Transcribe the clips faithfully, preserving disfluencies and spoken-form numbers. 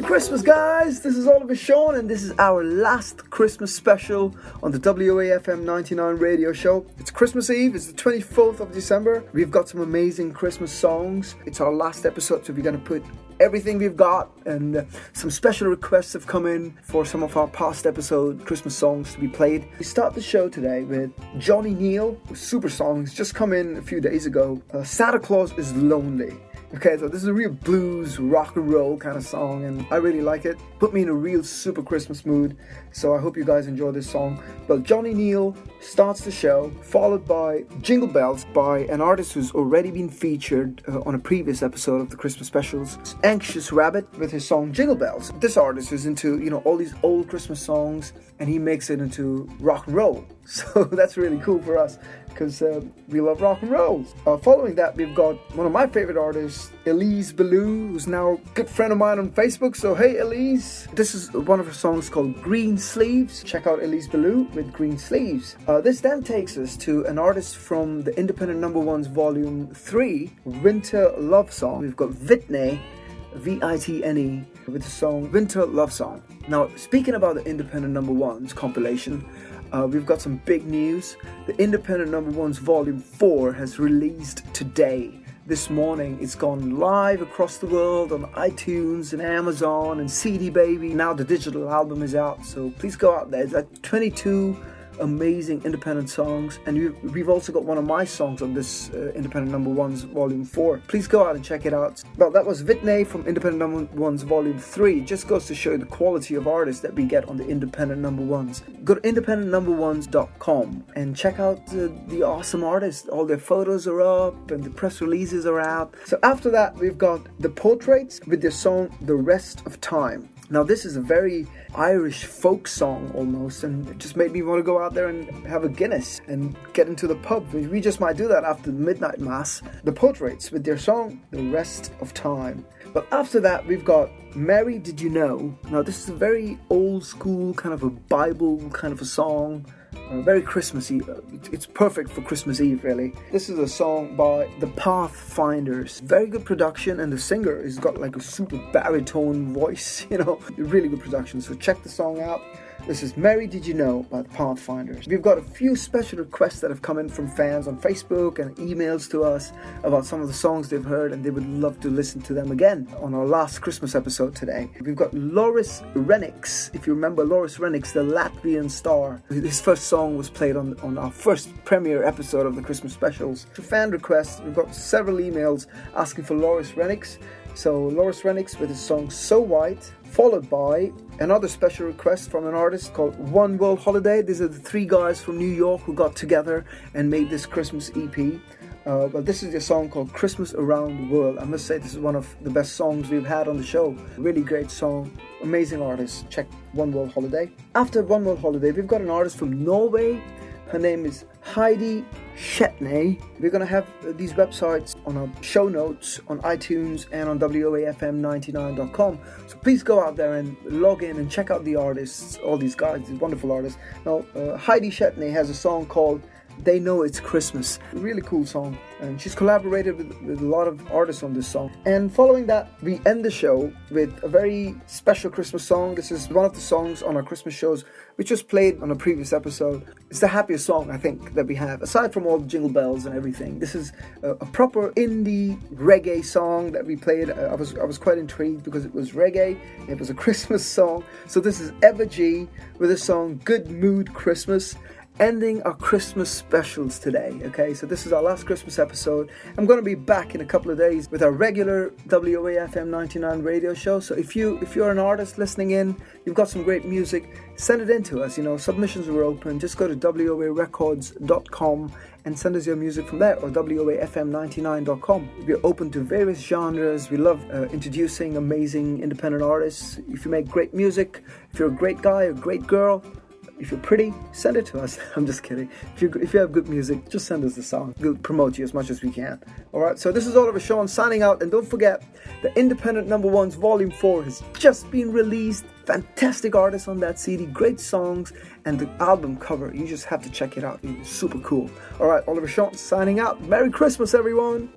Christmas, guys! This is Oliver Sean, and this is our last Christmas special on the W A F M ninety-nine radio show. It's Christmas Eve, it's the twenty-fourth of December. We've got some amazing Christmas songs. It's our last episode, so we're going to put everything we've got, and uh, some special requests have come in for some of our past episode Christmas songs to be played. We start the show today with Johnny Neal, super songs just come in a few days ago. uh, Santa Claus is Lonely. Okay, so this is a real blues, rock and roll kind of song, and I really like it. Put me in a real super Christmas mood, so I hope you guys enjoy this song. But Johnny Neal starts the show, followed by Jingle Bells by an artist who's already been featured uh, on a previous episode of the Christmas specials, Anxious Rabbit, with his song Jingle Bells. This artist is into, you know, all these old Christmas songs, and he makes it into rock and roll. So that's really cool for us, because uh, we love rock and roll. Uh, following that, we've got one of my favorite artists, Elise Ballou, who's now a good friend of mine on Facebook. So hey, Elise. This is one of her songs called Green Sleeves. Check out Elise Ballou with Green Sleeves. Uh, this then takes us to an artist from the Independent Number Ones Volume three, Winter Love Song. We've got Vitne, V I T N E, with the song Winter Love Song. Now, speaking about the Independent Number Ones compilation, Uh, we've got some big news. The Independent Number Ones Volume four has released today. This morning, it's gone live across the world on iTunes and Amazon and C D Baby. Now the digital album is out, so please go out there. It's like twenty-two amazing independent songs, and we've, we've also got one of my songs on this uh, Independent Number Ones Volume four. Please go out and check it out. Well, that was Vitne from Independent Number Ones Volume three. It just goes to show the quality of artists that we get on the Independent Number Ones. Go to independent number ones dot com and check out the, the awesome artists. All their photos are up and the press releases are out. So after that, we've got The Portraits with their song The Rest of Time. Now, this is a very Irish folk song almost, and it just made me want to go out there and have a Guinness and get into the pub. We just might do that after the midnight mass. The Portraits with their song The Rest of Time. But after that, we've got Mary, Did You Know? Now, this is a very old school kind of a Bible kind of a song. Uh, very Christmassy. It's perfect for Christmas Eve, really. This is a song by the Pathfinders. Very good production, and the singer has got like a super baritone voice, you know. Really good production, so check the song out. This is Mary, Did You Know by the Pathfinders. We've got a few special requests that have come in from fans on Facebook and emails to us about some of the songs they've heard, and they would love to listen to them again on our last Christmas episode today. We've got Loris Renix. If you remember Loris Renix, the Latvian star, his first song was played on, on our first premiere episode of the Christmas specials. For fan requests, we've got several emails asking for Loris Renix. So Loris Renix with his song So White, followed by another special request from an artist called One World Holiday. These are the three guys from New York who got together and made this Christmas E P. Uh, but this is a song called Christmas Around the World. I must say this is one of the best songs we've had on the show. Really great song. Amazing artist. Check One World Holiday. After One World Holiday, we've got an artist from Norway. Her name is Heidi Shetney. We're going to have uh, these websites on our show notes on iTunes and on W O A F M ninety-nine dot com. So please go out there and log in and check out the artists, all these guys, these wonderful artists. Now, uh, Heidi Shetney has a song called They Know It's Christmas. A really cool song. And she's collaborated with, with a lot of artists on this song. And following that, we end the show with a very special Christmas song. This is one of the songs on our Christmas shows which was played on a previous episode. It's the happiest song, I think, that we have, aside from all the jingle bells and everything. This is a, a proper indie reggae song that we played. I was I was quite intrigued because it was reggae. It was a Christmas song. So this is Eva G with the song Good Mood Christmas, ending our Christmas specials today. Okay, so this is our last Christmas episode. I'm going to be back in a couple of days with our regular W O A F M ninety-nine radio show. So if you if you're an artist listening in, you've got some great music, send it in to us. You know, submissions are open. Just go to W O A records dot com and send us your music from there, or W O A F M ninety-nine dot com. We're open to various genres. We love uh, introducing amazing independent artists. If you make great music, if you're a great guy or great girl, if you're pretty, send it to us. I'm just kidding. If you if you have good music, just send us the song. We'll promote you as much as we can. Alright, so this is Oliver Sean signing out. And don't forget, the Independent Number Ones Volume four has just been released. Fantastic artists on that C D, great songs, and the album cover. You just have to check it out. It's super cool. Alright, Oliver Sean signing out. Merry Christmas, everyone.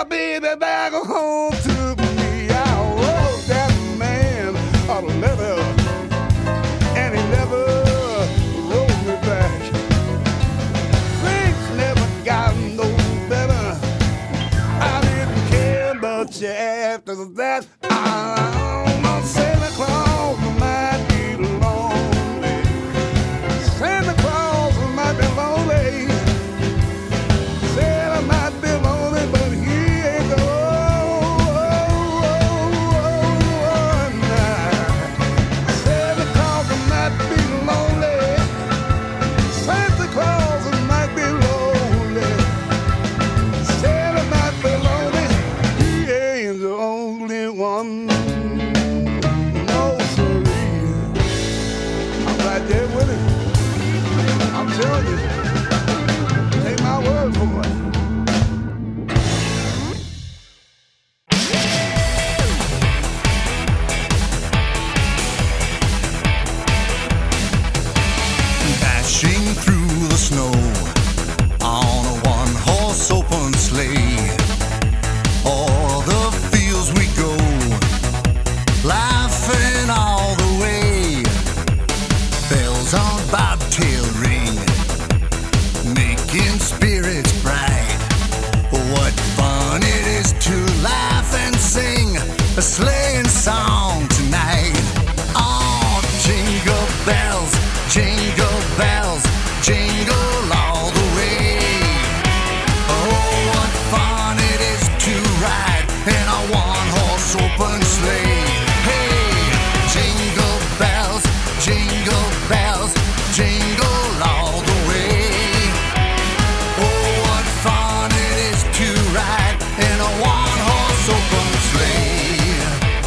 baby back home took me. I wrote that man a letter, and he never wrote me back. Things never got no better. I didn't care much after that. I'm a Santa Claus might be lonely. Santa Claus might be lonely. Santa might be lonely, but he ain't going night. Santa Claus might be lonely. Santa Claus might be lonely. Santa might be lonely. He ain't the only one. No, sirree. I'm right there with him. I'm telling you. Take my word for it. Dashing through the snow on a one-horse open sleigh. O'er the fields we go, laughing all the way. Bells on bobtail ring, making spirits bright. What fun it is to laugh and sing a sleighing song tonight. Oh, jingle bells, jingle bells, jingle all the way. Oh, what fun it is to ride in a one-horse open sleigh. Hey, jingle bells, jingle bells, jingle all the way. Oh, what fun it is to ride in a one-horse open sleigh.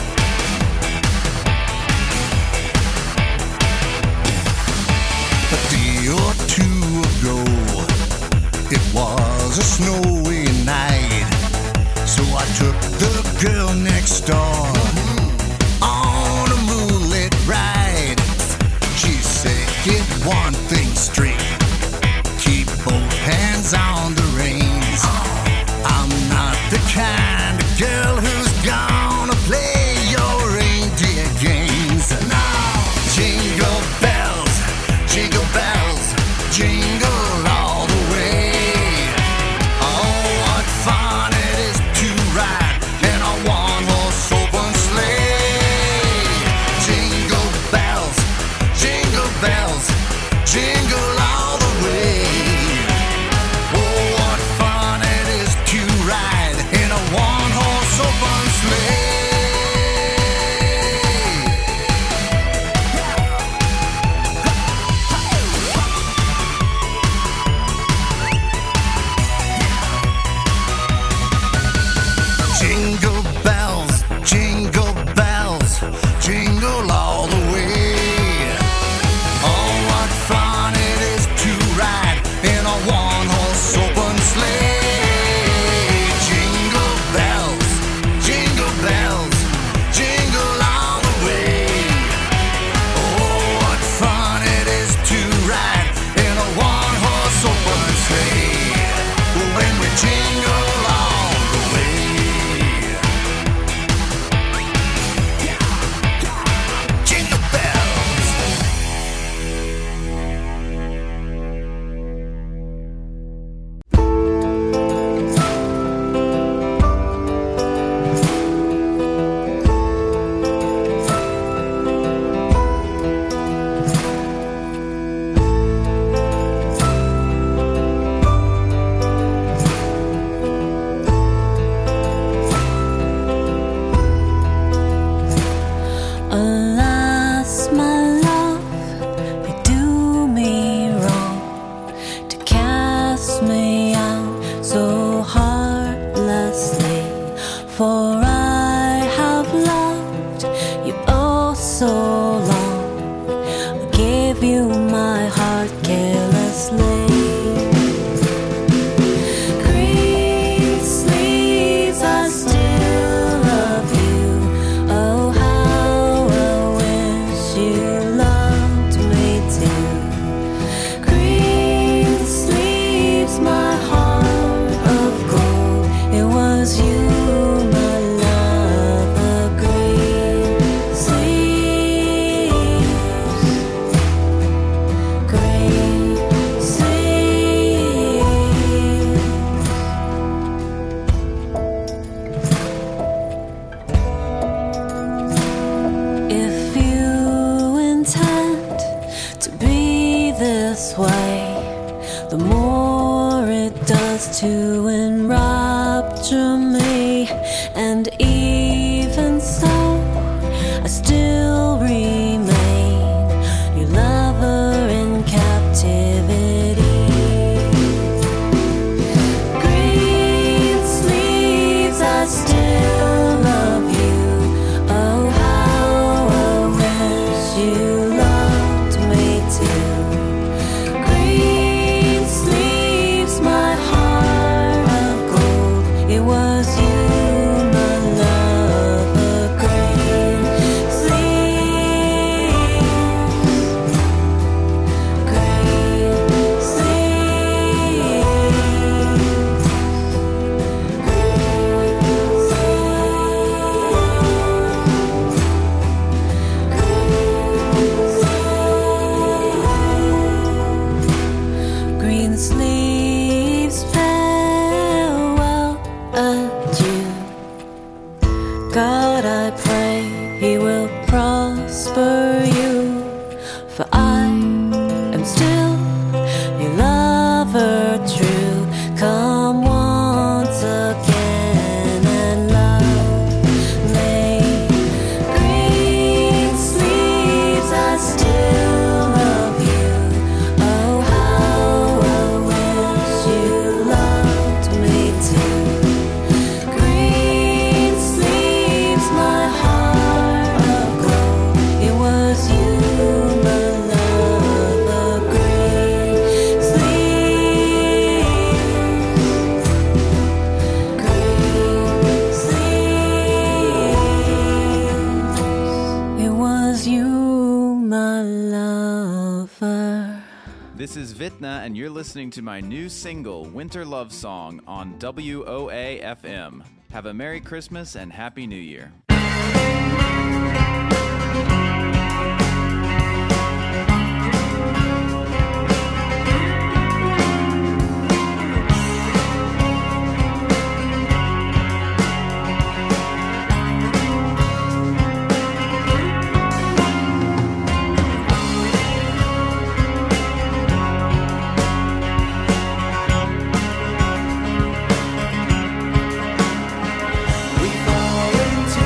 A day or two ago, it was a snowy night. So I took the girl next door on a moonlit ride. She said, get one thing straight, keep both hands on the reins. I'm not the kind of girl who's gonna play your reindeer games. Now, jingle bells, jingle bells, jingle all the way. Oh, what fun it is to ride in a one-horse open sleigh. Jingle bells, jingle bells, jingle all the way. Oh, what fun it is to ride in a one-horse open sleigh. Jingle bells, jingle bells, jingle all the way. Oh, what fun it is to ride in a one-horse open sleigh. Jingle bells, jingle bells, jingle all the way. Oh, what fun it is to ride in a one-horse open sleigh. When we jingle all the way. Jingle bells. Alas, my love, you do me wrong to cast me out so heartlessly. For I have loved you oh so long. I gave you my heart carelessly. Green sleeves, I still love you. Oh, how I wish you loved me too. Green sleeves, my heart of gold. It was you God, I pray He will prosper you, for I am still your lover true. Come once again and love me. Green sleeves, I still love you. Oh, how I wish you loved me too. Green sleeves, my heart of gold. It was you, my lover. Green sleeves, green sleeves. It was you, my lover. This is Vitna, and you're listening to my new single, Winter Love Song, on W O A F M. Have a Merry Christmas and Happy New Year. We fall into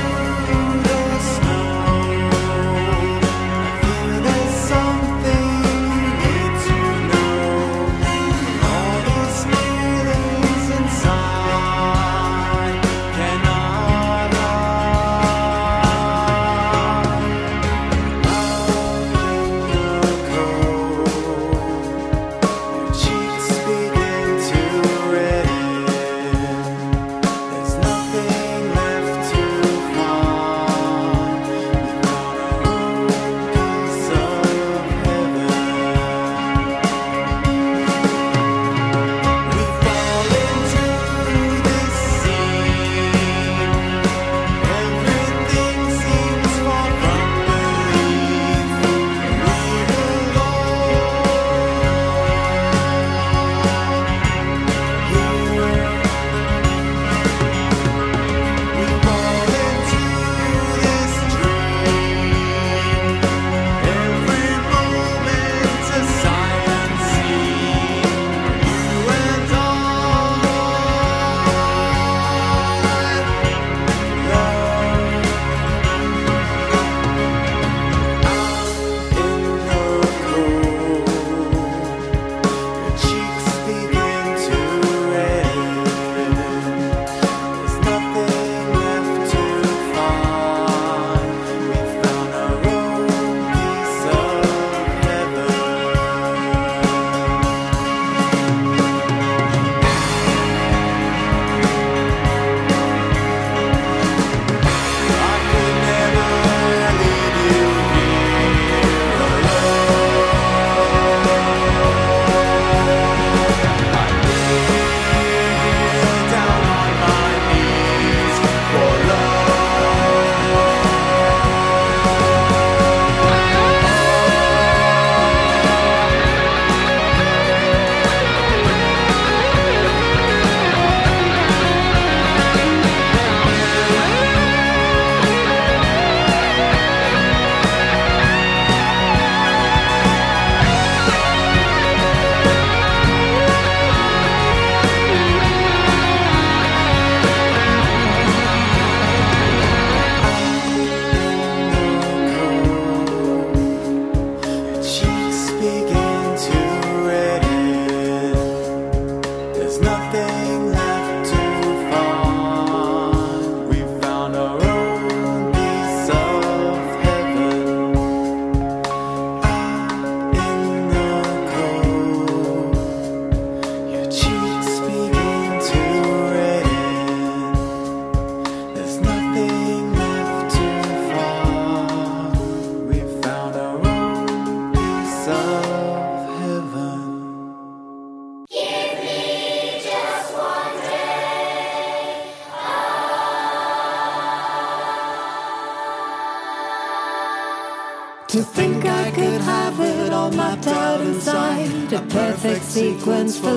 To think I could have it all mapped out inside, a perfect sequence for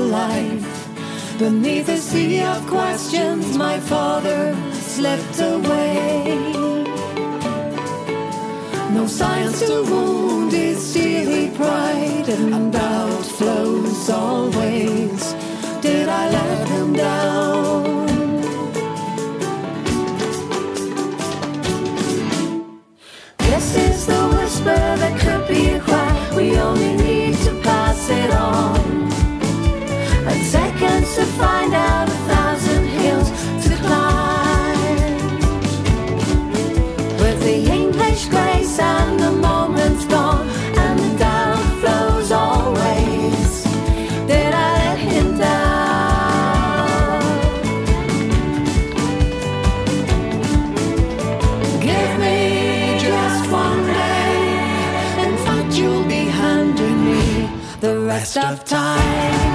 life. Beneath a sea of questions, my father slipped away. science to wound his steely pride, and doubt flows always. Did I let him down? This is the whisper that could be a cry. We only need to pass it on. And seconds to find out, a thousand hills to climb. With the English grace and the moment's gone, and the doubt flows always. Did I let him down? Give me just one day, and what you'll be handing me the rest of time.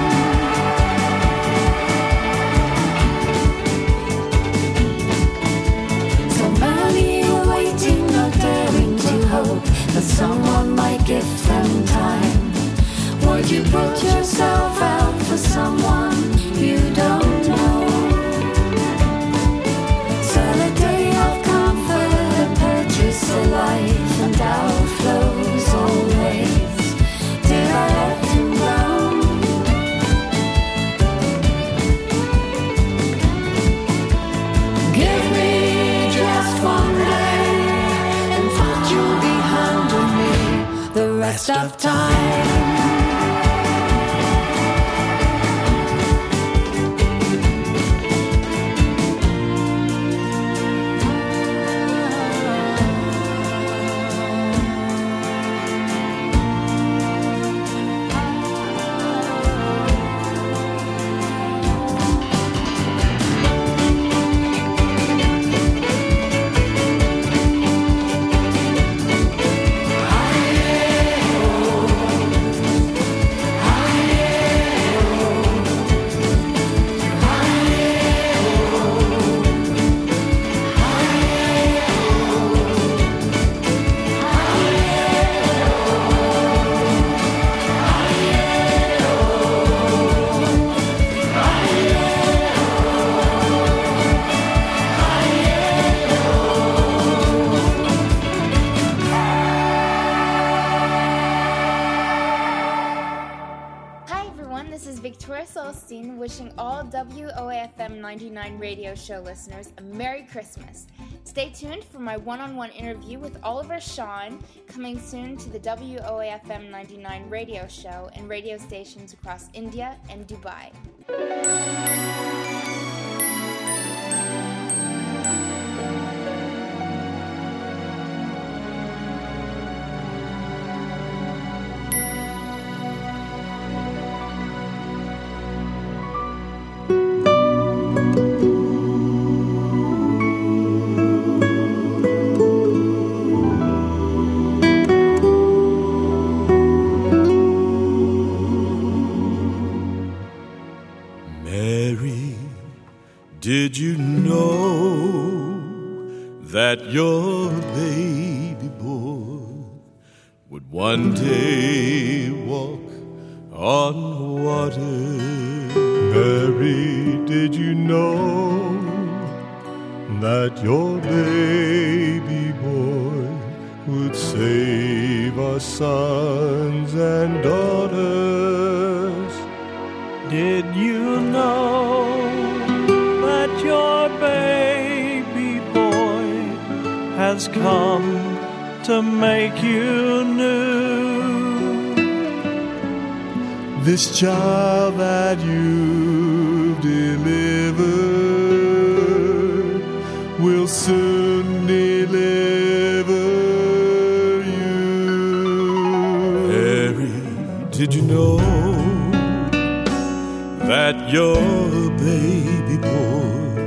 That someone might give them time. Would you put yourself out for someone you don't know? Sell a day of comfort and purchase a life, and doubt flows always. Did I let him down? Give me just one day, and what you'll be handing me the rest of time. Wishing all W O A F M ninety-nine radio show listeners a Merry Christmas. Stay tuned for my one-on-one interview with Oliver Shawn, coming soon to the W O A F M ninety-nine radio show and radio stations across India and Dubai. Did you know that your baby boy would one day walk on water? Mary, did you know that your baby boy would save our sons and daughters? Did you know your baby boy has come to make you new? This child that you've delivered will soon deliver you. Mary, did you know that your baby boy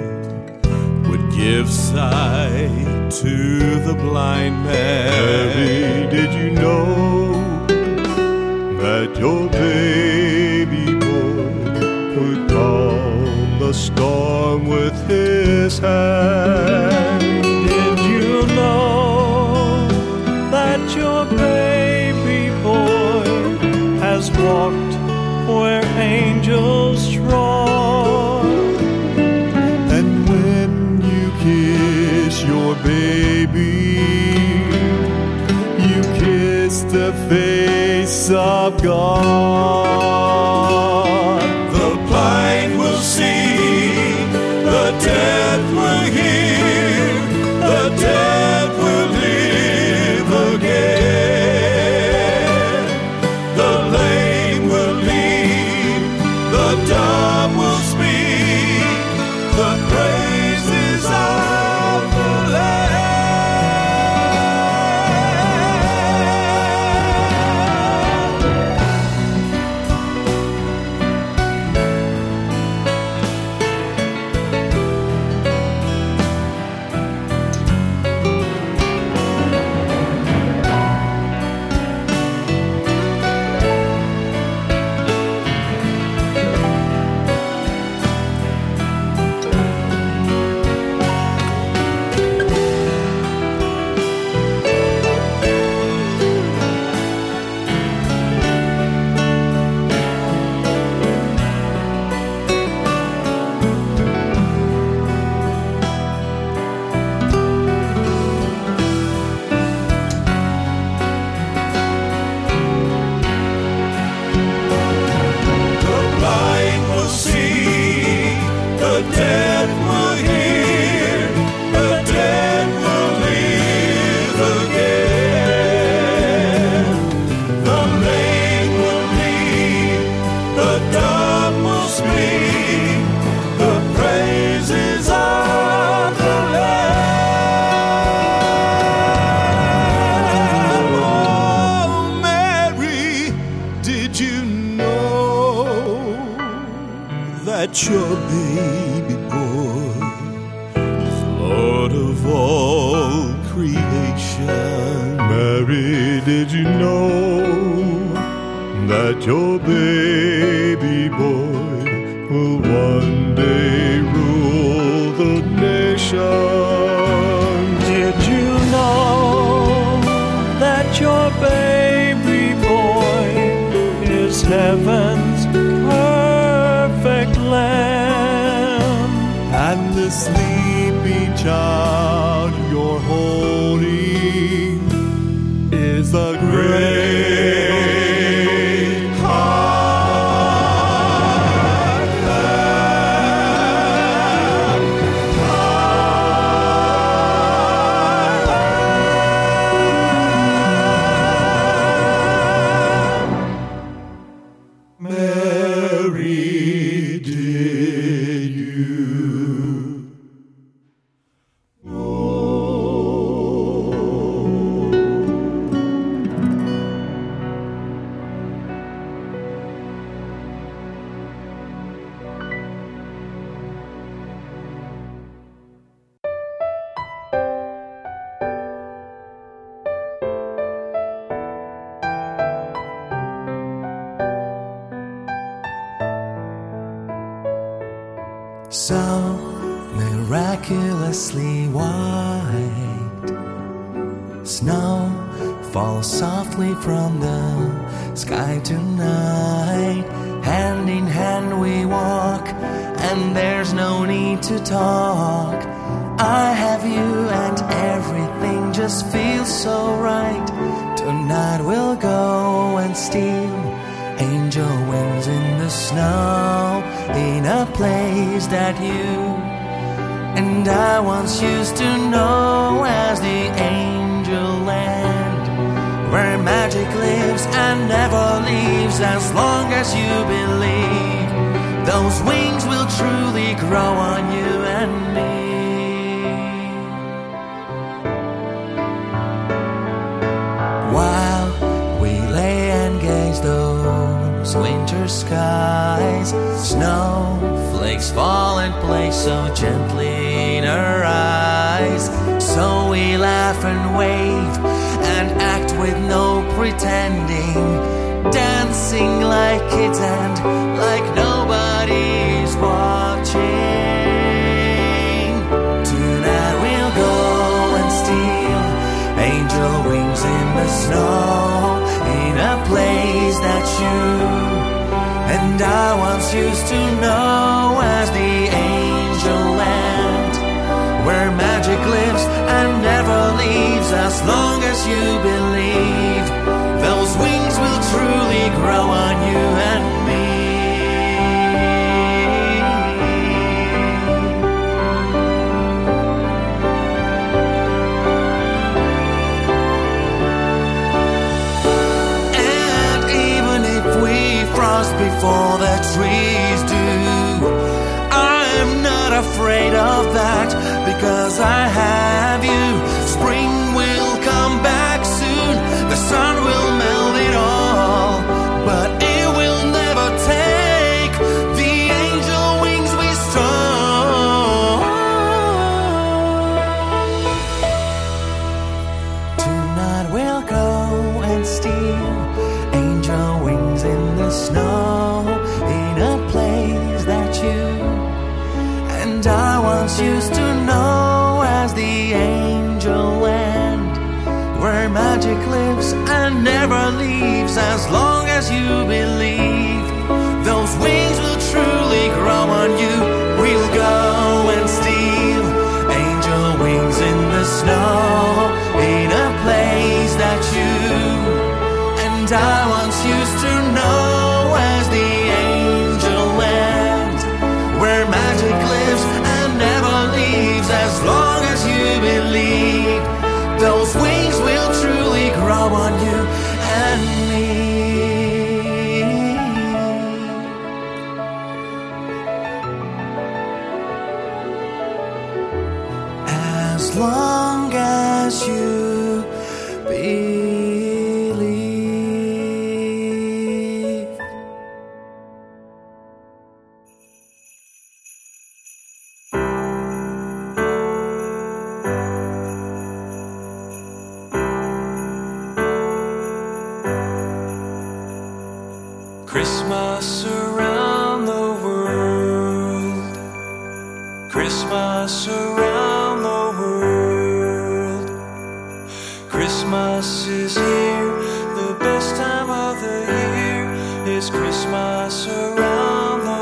give sight to the blind man? Mary, did you know that your baby boy would calm the storm with his hand? Did you know that your baby boy has walked where angels trod? And when you kiss your baby, you face the face of God. The blind will see, the dead will hear, the dead will live again. The lame will leap, the dumb will speak, the praises of the Lamb. Your baby boy is Lord of all creation. Mary, did you know that your baby boy will one day rule the nation? Did you know that your baby boy is heaven's perfect Lamb? And the sleepy child you're holding is a great heart Lamb. Mary, did you so miraculously white? Snow falls softly from the sky tonight. Hand in hand we walk, and there's no need to talk. I have you and everything just feels so right. Tonight we'll go and steal angel wings in the snow, in a place that you and I once used to know as the angel land, where magic lives and never leaves. As long as you believe, those wings will truly grow on you and me. While we lay and gaze those winter skies, snowflakes fall and play so gently in our eyes. So we laugh and wave and act with no pretending, dancing like kids and like nobody's watching. Tonight we'll go and steal angel wings in the snow, in a place that you and I once used to know as the angel land, where magic lives and never leaves. As long as you believe, of that because I have you. Spring will come back soon, the sun will melt it all, but it will never take the angel wings we stole. Tonight we'll go and steal angel wings in the snow, in a place that you and I once used to know as the angel land, where magic lives and never leaves. As long as you believe, those wings will truly grow on you. We'll go and steal angel wings in the snow, in a place that you and I once used to know as the angel land, where magic lives and never leaves. As long as you believe, those wings will truly grow on you and me. As long as you believe. Christmas around the world, Christmas around the world. Christmas is here, the best time of the year is Christmas around the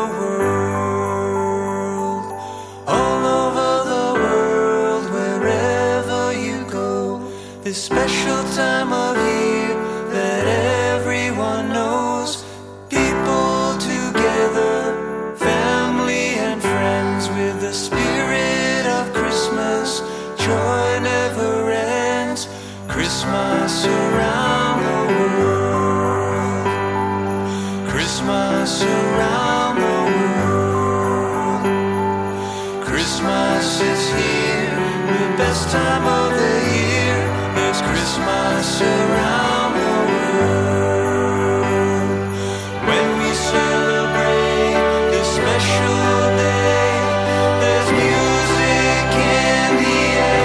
world. All over the world, wherever you go, this special time of year that everyone knows. People together, family and friends, with the spirit of Christmas, joy never ends. Christmas around the world, Christmas around the world. Christmas is here, the best time of the year is Christmas around the world. When we celebrate this special day, there's music in the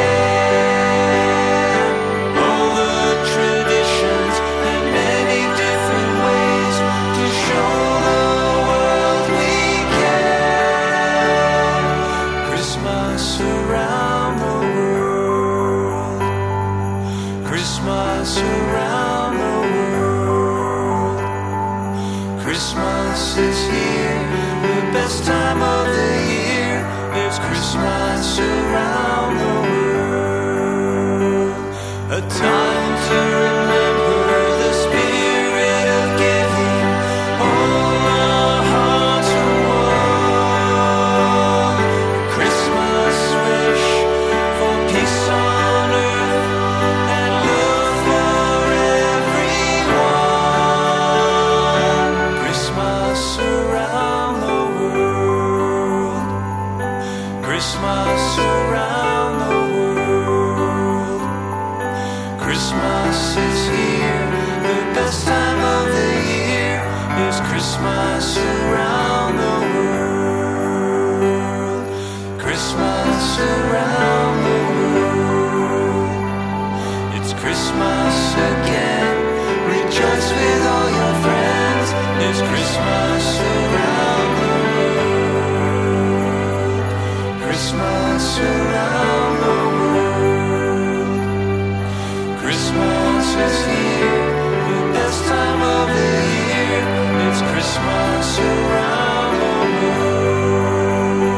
air. All the traditions and many different ways to show the world we care. Christmas around the world, Christmas around the world. Christmas is here, the best time of the year. It's Christmas around the world. A time to remember the spirit of giving. All our hearts are one. Christmas wish for peace on earth and love for everyone. Christmas around the world, Christmas around the world. Christmas is here, the best time of the year is Christmas around the world. Christmas around the world. It's Christmas again, rejoice with all your friends. It's Christmas around the world, Christmas around the world. Christmas is here, the best time of the year. It's Christmas around the world.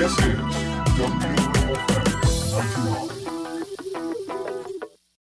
Yes, it is.